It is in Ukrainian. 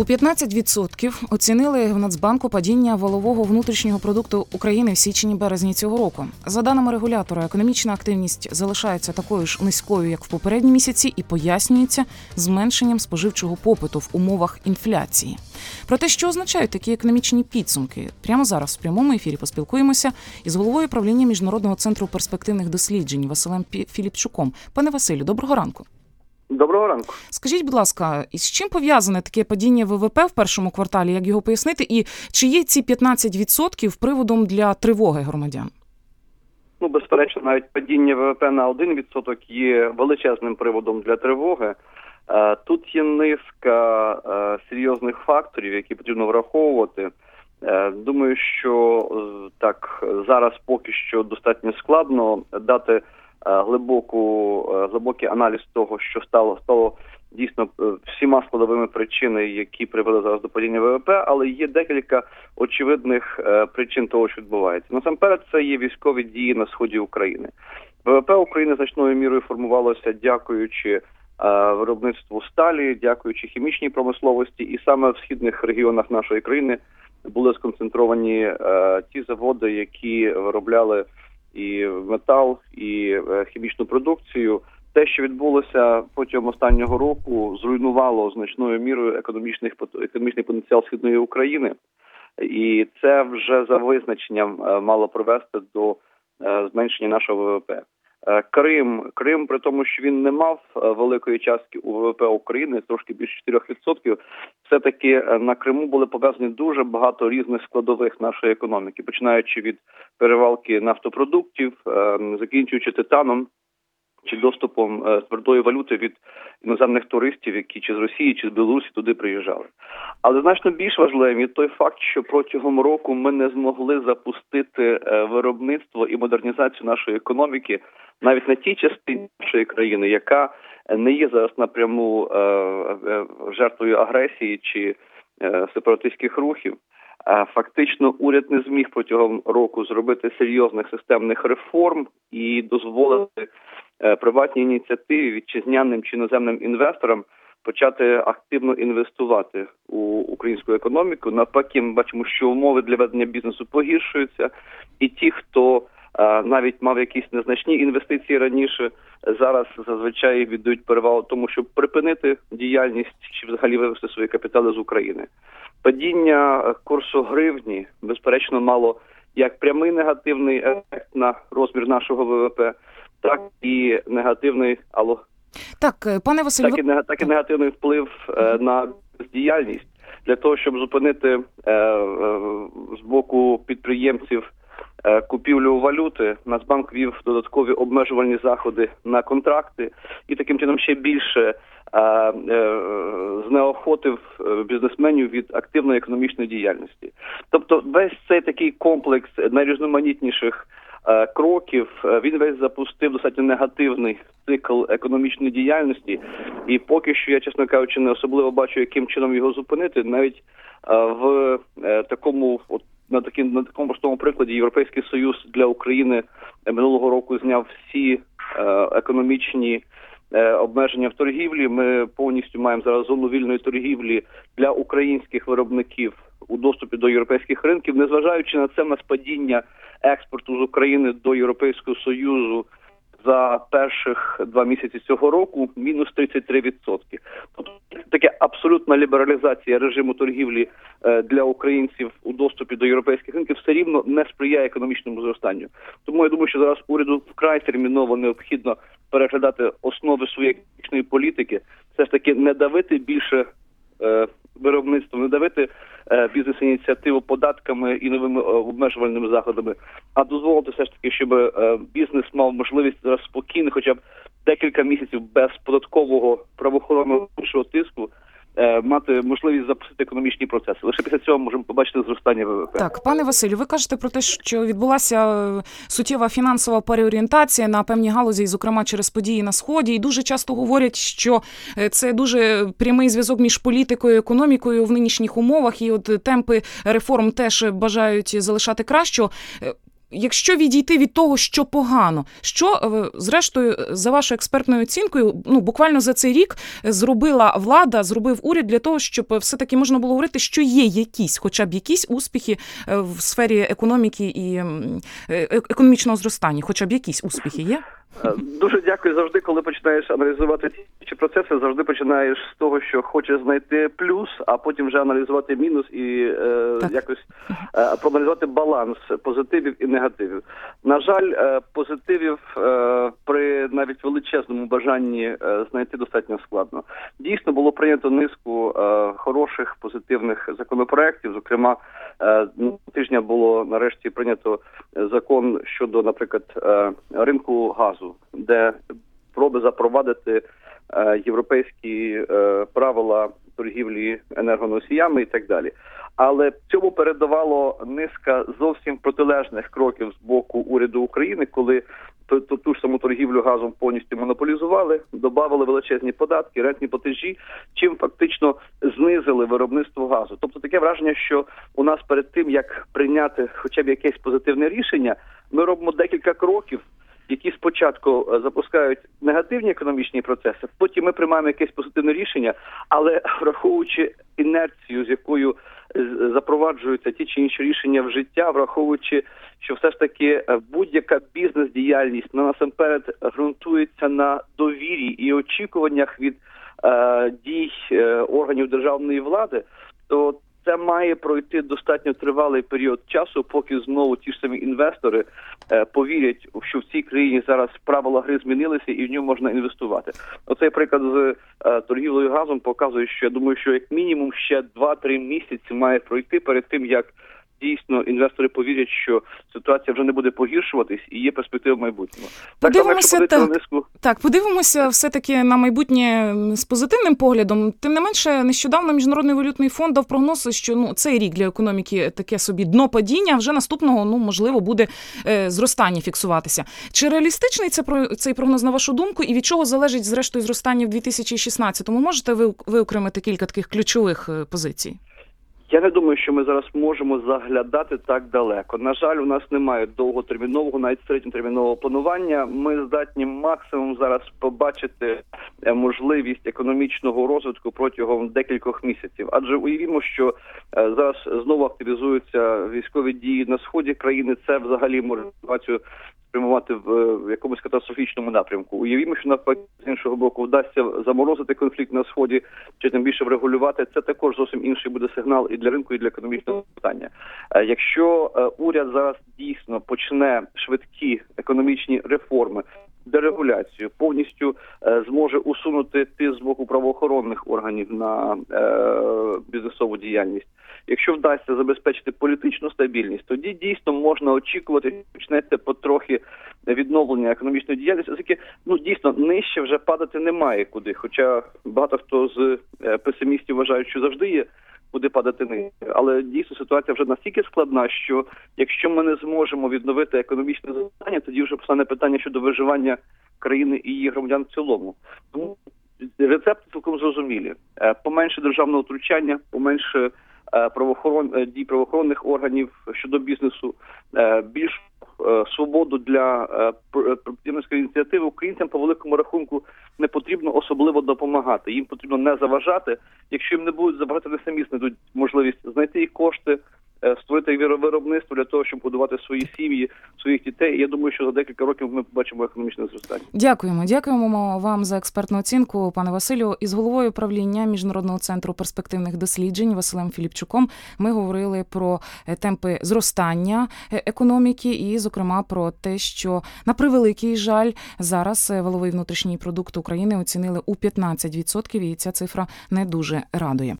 У 15% оцінили в Нацбанку падіння валового внутрішнього продукту України в січні-березні цього року. За даними регулятора, економічна активність залишається такою ж низькою, як в попередні місяці, і пояснюється зменшенням споживчого попиту в умовах інфляції. Про те, що означають такі економічні підсумки, прямо зараз в прямому ефірі поспілкуємося із головою правління Міжнародного центру перспективних досліджень Василем Філіпчуком. Пане Василю, доброго ранку. Доброго ранку. Скажіть, будь ласка, із чим пов'язане таке падіння ВВП в першому кварталі, як його пояснити, і чи є ці 15% приводом для тривоги громадян? Безперечно, навіть падіння ВВП на 1% є величезним приводом для тривоги. Тут є низка серйозних факторів, які потрібно враховувати. Думаю, що так зараз поки що достатньо складно дати глибокий аналіз того, що стало дійсно всіма складовими причинами, які привели зараз до падіння ВВП, але є декілька очевидних причин того, що відбувається. Насамперед, це є військові дії на сході України. ВВП України значною мірою формувалося дякуючи виробництву сталі, дякуючи хімічній промисловості, і саме в східних регіонах нашої країни були сконцентровані ті заводи, які виробляли і метал, і хімічну продукцію. Те, що відбулося протягом останнього року, зруйнувало значною мірою економічний потенціал східної України. І це вже за визначенням мало привести до зменшення нашого ВВП. Крим, при тому, що він не мав великої частки у ВВП України, трошки більше 4%, все-таки на Криму були пов'язані дуже багато різних складових нашої економіки, починаючи від перевалки нафтопродуктів, закінчуючи титаном, чи доступом твердої валюти від іноземних туристів, які чи з Росії, чи з Білорусі туди приїжджали. Але значно більш важливим є той факт, що протягом року ми не змогли запустити виробництво і модернізацію нашої економіки навіть на тій частині нашої країни, яка не є зараз напряму жертвою агресії чи сепаратистських рухів. Фактично уряд не зміг протягом року зробити серйозних системних реформ і дозволити приватній ініціативі, вітчизняним чи іноземним інвесторам почати активно інвестувати у українську економіку. Навпаки, ми бачимо, що умови для ведення бізнесу погіршуються, і ті, хто навіть мав якісь незначні інвестиції раніше, зараз зазвичай віддають перевагу тому, щоб припинити діяльність чи взагалі вивести свої капітали з України. Падіння курсу гривні, безперечно, мало як прямий негативний ефект на розмір нашого ВВП, так і негативний, пане Василю, так і негативний вплив на діяльність. Для того, щоб зупинити з боку підприємців купівлю валюти, Нацбанк ввів додаткові обмежувальні заходи на контракти і таким чином ще більше знеохотив бізнесменів від активної економічної діяльності. Тобто весь цей такий комплекс найрізноманітніших кроків, він весь запустив достатньо негативний цикл економічної діяльності, і поки що я, чесно кажучи, не особливо бачу, яким чином його зупинити. Навіть на такому простому прикладі Європейський Союз для України минулого року зняв всі економічні обмеження в торгівлі. Ми повністю маємо зараз зону вільної торгівлі для українських виробників у доступі до європейських ринків. Незважаючи на це, у нас падіння експорту з України до Європейського Союзу за перших 2 місяці цього року мінус 33%. Тобто така абсолютна лібералізація режиму торгівлі для українців у доступі до європейських ринків все рівно не сприяє економічному зростанню. Тому я думаю, що зараз уряду вкрай терміново необхідно переглядати основи своєї економічної політики, все ж таки не давити більше виробництвом, не давити бізнес-ініціативу податками і новими обмежувальними заходами, а дозволити все ж таки, щоб бізнес мав можливість зараз спокійно, хоча б декілька місяців без податкового правоохоронного тиску, мати можливість запустити економічні процеси. Лише після цього можемо побачити зростання ВВП. Так, пане Василю, ви кажете про те, що відбулася суттєва фінансова переорієнтація на певні галузі, зокрема через події на Сході, і дуже часто говорять, що це дуже прямий зв'язок між політикою і економікою в нинішніх умовах, і от темпи реформ теж бажають залишати кращого. якщо відійти від того, що погано, що, зрештою, за вашою експертною оцінкою, буквально за цей рік зробила влада, зробив уряд для того, щоб все-таки можна було говорити, що є якісь, хоча б якісь успіхи в сфері економіки і економічного зростання, хоча б якісь успіхи є? Дуже дякую. Завжди, коли починаєш аналізувати ці процеси, завжди починаєш з того, що хочеш знайти плюс, а потім вже аналізувати мінус і якось проаналізувати баланс позитивів і негативів. На жаль, позитивів при навіть величезному бажанні знайти достатньо складно. Дійсно, було прийнято низку хороших, позитивних законопроєктів. Зокрема, тижня було нарешті прийнято закон щодо, наприклад, ринку газу, де спроби запровадити європейські правила торгівлі енергоносіями і так далі. Але цьому передавало низка зовсім протилежних кроків з боку уряду України, коли ту ж саму торгівлю газом повністю монополізували, додавали величезні податки, рентні платежі, чим фактично знизили виробництво газу. Тобто таке враження, що у нас перед тим, як прийняти хоча б якесь позитивне рішення, ми робимо декілька кроків, які спочатку запускають негативні економічні процеси, потім ми приймаємо якесь позитивне рішення, але враховуючи інерцію, з якою запроваджуються ті чи інші рішення в життя, враховуючи, що все ж таки будь-яка бізнес-діяльність насамперед ґрунтується на довірі і очікуваннях від дій органів державної влади, то це має пройти достатньо тривалий період часу, поки знову ті ж самі інвестори повірять, що в цій країні зараз правила гри змінилися і в нього можна інвестувати. Оцей приклад з торгівлею газом показує, що я думаю, що як мінімум ще 2-3 місяці має пройти перед тим, як дійсно інвестори повірять, що ситуація вже не буде погіршуватись і є перспектива майбутнього. Подивимося все-таки на майбутнє з позитивним поглядом. Тим не менше, нещодавно Міжнародний валютний фонд дав прогноз, що цей рік для економіки таке собі дно падіння, а вже наступного, можливо, буде зростання фіксуватися. Чи реалістичний цей прогноз, на вашу думку, і від чого залежить, зрештою, зростання в 2016-му? Можете ви виокремити кілька таких ключових позицій? Я не думаю, що ми зараз можемо заглядати так далеко. На жаль, у нас немає довготермінового, навіть середньотермінового планування. Ми здатні максимум зараз побачити можливість економічного розвитку протягом декількох місяців. Адже уявімо, що зараз знову активізуються військові дії на сході країни. Це взагалі може ситуацію спрямувати в якомусь катастрофічному напрямку. Уявімо, що навпаки, з іншого боку, вдасться заморозити конфлікт на сході, чи тим більше врегулювати. Це також зовсім інший буде сигнал і для ринку, і для економічного питання. Якщо уряд зараз дійсно почне швидкі економічні реформи, дерегуляцію, повністю зможе усунути тиск з боку правоохоронних органів на бізнесову діяльність. Якщо вдасться забезпечити політичну стабільність, тоді дійсно можна очікувати, що почнеться потрохи відновлення економічної діяльності, оскільки дійсно нижче вже падати немає куди. Хоча багато хто з песимістів вважають, що завжди є куди падати нижче. Але дійсно ситуація вже настільки складна, що якщо ми не зможемо відновити економічне зростання, тоді вже постане питання щодо виживання країни і її громадян в цілому. Тому рецепти цілком зрозумілі. Поменше державного втручання, поменше дій правоохоронних органів щодо бізнесу, більш свободу для підприємницької ініціативи. Українцям по великому рахунку не потрібно особливо допомагати. Їм потрібно не заважати. Якщо їм не будуть заважати, вони самі знайдуть можливість знайти і кошти, створити виробництво для того, щоб будувати свої сім'ї, своїх дітей. І я думаю, що за декілька років ми побачимо економічне зростання. Дякуємо вам за експертну оцінку, пане Василю. Із головою правління Міжнародного центру перспективних досліджень Василем Філіпчуком ми говорили про темпи зростання економіки і, зокрема, про те, що, на превеликий жаль, зараз валовий внутрішній продукт України оцінили у 15%, і ця цифра не дуже радує.